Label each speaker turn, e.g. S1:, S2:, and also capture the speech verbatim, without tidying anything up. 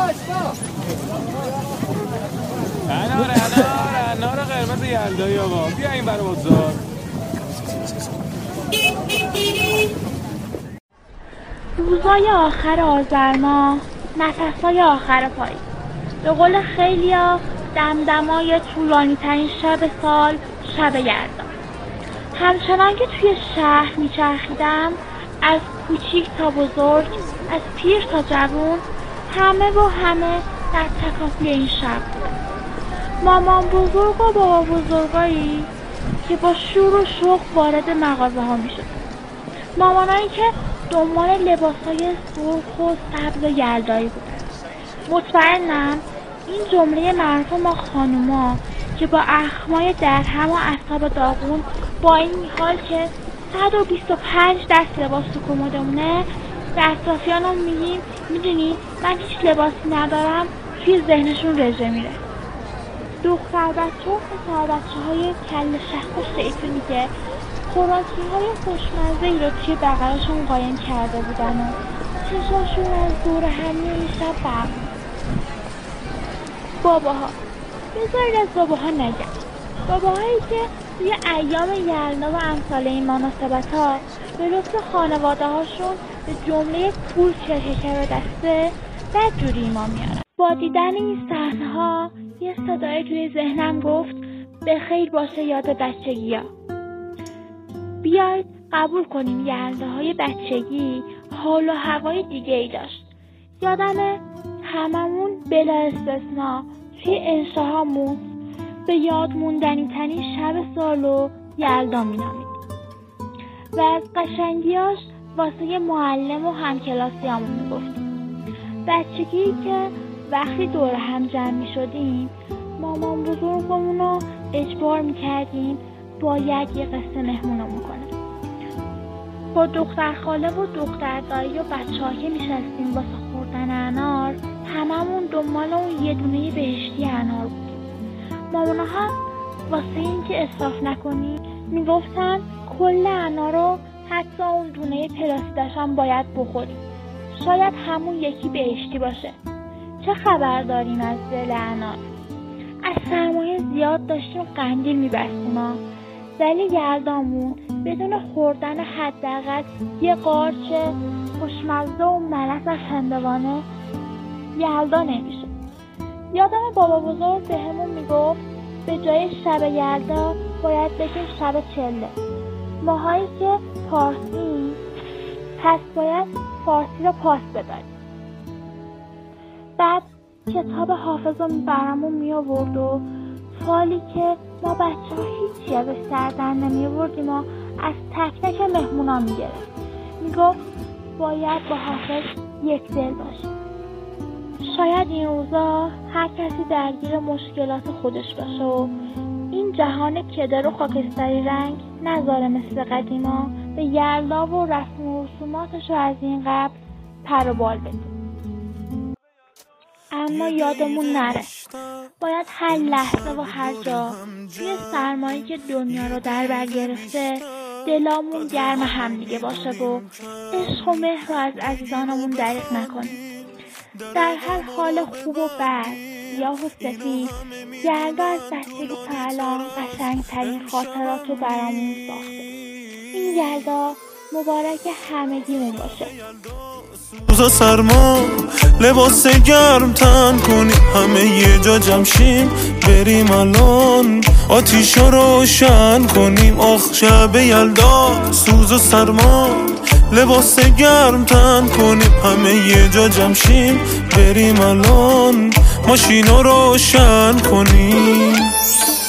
S1: انار انار انار قرمز یلدایی آقا بیا این برای بزار.
S2: روزای آخر آذر ماه، نفسای آخر پاییز. به قول خیلیا دمدمای طولانی ترین شب سال شب یلدا. همچنان که توی شهر میچرخیدم، از کوچیک تا بزرگ، از پیر تا جوون، همه و همه در تکافی این شب بود. مامان بزرگ و بابا بزرگایی که با شور و شوق وارد مغازه ها می شد. مامانایی که دنبال لباسای سرخ و سبز یلدایی بودن. مطمئنم این جمله معروف ما خانوما که با اخمای درهم و اعصاب داغون با این حال که صد و بیست و پنج دست لباس تو کمدمونه به اطرافیانم میگیم میدونی من هیچ لباسی ندارم، توی ذهنشون رژه میره. دختر بچه و پسر بچه های کل شخص و شیطونی که خوراکی های خوشمزه ای رو توی بغلشون قایم کرده بودن و چشاشون از دور همی این شب برم. باباها، بذارید از باباها نگم. باباهایی که توی ایام یلدا و امثال این مناسبت ها به لطف خانواده هاشون به جمله پول چرکه به دسته بدجوری ما میارن. با دیدن این صحنه ها یه صدای توی ذهنم گفت به خیر باشه یاد بچگی ها. بیاید قبول کنیم یلداهای بچگی حال و هوای دیگه ای داشت. یادمه هممون بلا استثنا توی انشاهامون به یاد موندنی ترین شب سالو یلدا مینامید و از قشنگیاش واسه معلم و همکلاسیامون میگفتیم. بچگی که وقتی دور هم جمع میشدیم مامان بزرگمون رو اجبار میکردیم باید یه قصه مهمونمون کنه. با دختر خاله و دختر دایی و بچه ها که میشستیم واسه خوردن انار هممون دنبال اون یه دونه بهشتی انار بودیم. مامونا هم واسه این که اصراف نکنی میگفتن کل انار رو حتی اون دونه پلاستیدش هم باید بخوریم، شاید همون یکی بهشتی باشه. چه خبر داریم از دل انار؟ از سرمایه زیاد داشتیم قندیل میبستیم ها، ولی یلدامون بدون خوردن حداقل یه قارچ خوشمزه و ملس از هندوانه یلدا نمیشه. یادم بابا بزرگ به همون میگفت به جای شب یلدا باید بگیم شب چله. ماهایی که پارسی پس باید فارسی رو پاس بداریم. بعد کتاب حافظ رو برامون می آورد و فالی که ما بچه ها هیچی ازش سردن نمی آوردیم و از تک تک مهمونا می گرفت. می گفت باید با حافظ یک دل باشیم. شاید این روزا هر کسی درگیر مشکلات خودش باشه و این جهان کدر و خاکستری رنگ نذاره مثل قدیما به یلدا و رسم و رسوماتش رو از این قبل پر و بال بده. اما یادمون نره باید هر لحظه و هر جا توی سرمایی که دنیا رو در بر گرفته دلامون گرم هم دیگه باشه و عشق و مهر رو از عزیزانمون دریغ نکنیم. در هر حال خوب و بد، سیاه و سفید، یلدا از بچگی تا الان قشنگ‌ترین خاطرات رو برامون ساخته. این یلدا مبارک همگیمون باشه.
S3: روزا سرما لباس گرم تن کنیم، همه یه جا جمع شیم بریم الان آتیش رو روشن کنیم. آخ شب یلدا سوز و سرما لباس گرم تن کنیم، همه یه جا جمع شیم بریم الان ماشین رو روشن کنیم.